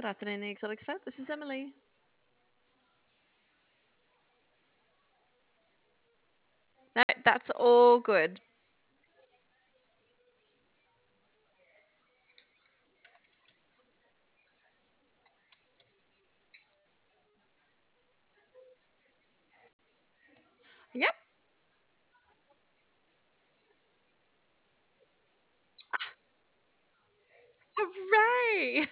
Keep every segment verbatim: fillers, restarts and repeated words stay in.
Good afternoon, the Exotics Vet. This is Emily. No, that's all good. Yep. Hooray!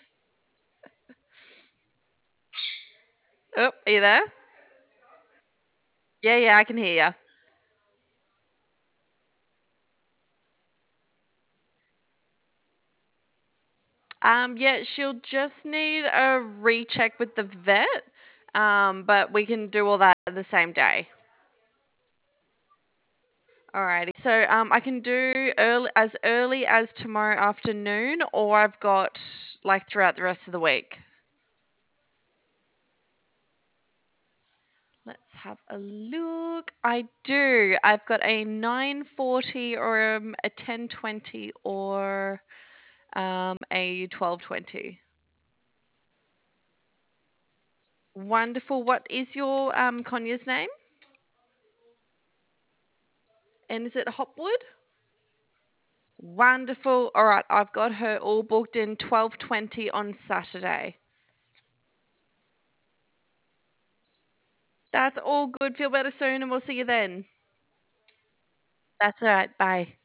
Oh, are you there? Yeah, yeah, I can hear you. Um, yeah, she'll just need a recheck with the vet. Um, but we can do all that the same day. Alrighty. So um, I can do early as early as tomorrow afternoon, or I've got like throughout the rest of the week. Let's have a look. I do. I've got a nine forty or um, a ten twenty or um, a twelve twenty. Wonderful. What is your um, Conya's name? And is it Hopwood? Wonderful. All right, I've got her all booked in twelve twenty on Saturday. That's all good. Feel better soon, and we'll see you then. That's all right. Bye.